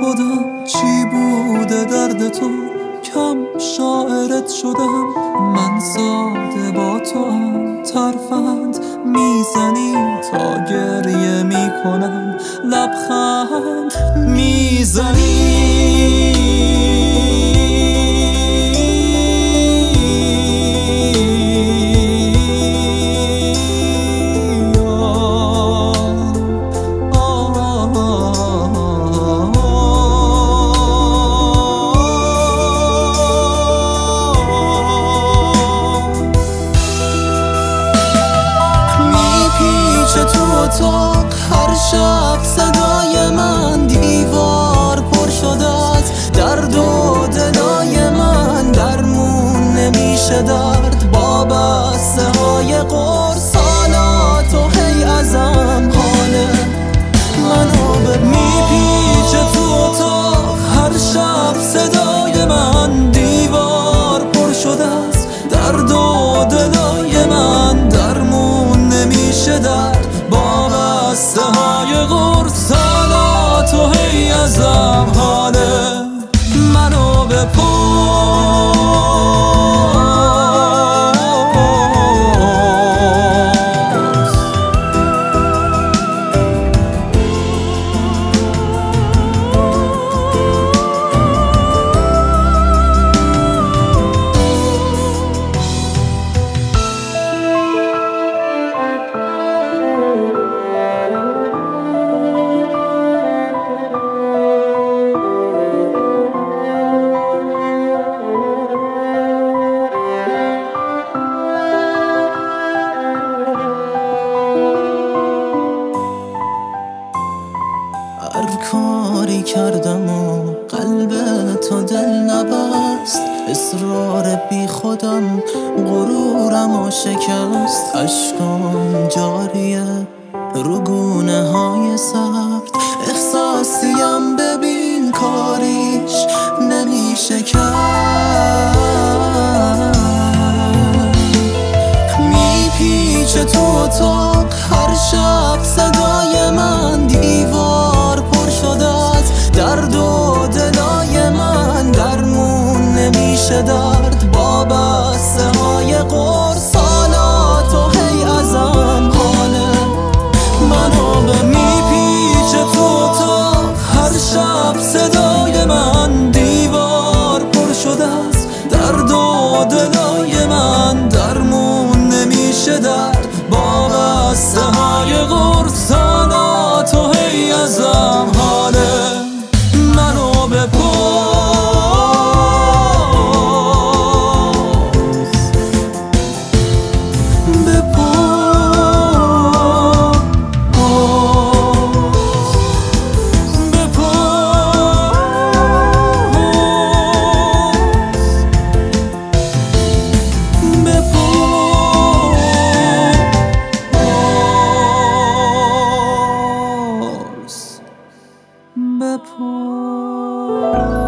خودم چی بوده درد تو، کم شاعرت شدم. من ساده با تو هم ترفند میزنی تا گریه میکنم، لبخند میزنی. اتاق هر شب صدای من، دیوار پر شده از درد و دلای من. درمون نمیشه درد با بسته های قرص، حالات و هی ازم حاله منو میپیچه تو اتاق هر شب صدای من، دیوار پر شده از درد و دلای من. درمون نمیشه درد با بسته های قرص، حالات و هی ازم حاله منو بپرس. هر کاری کردم و قلب تو دل نبست، اصرار بی خودم غرورم و شکست. اشکام جاریه رو گونه های سرد، احساسیم ببین کاریش نمیشه کرد. میپیچه تو اتاق هر شب صدای من، دیوار پر شده از درد و دلای من. درمون نمیشه درد با بسته های قرص، حالات و هی ازم حاله منو میپیچه تو اتاق هر شب صدای من، دیوار پر شده از درد و دلای من. درمون نمیشه درد با بسته های قرص، حالات و هی ازم حاله منو بپرس. بپرس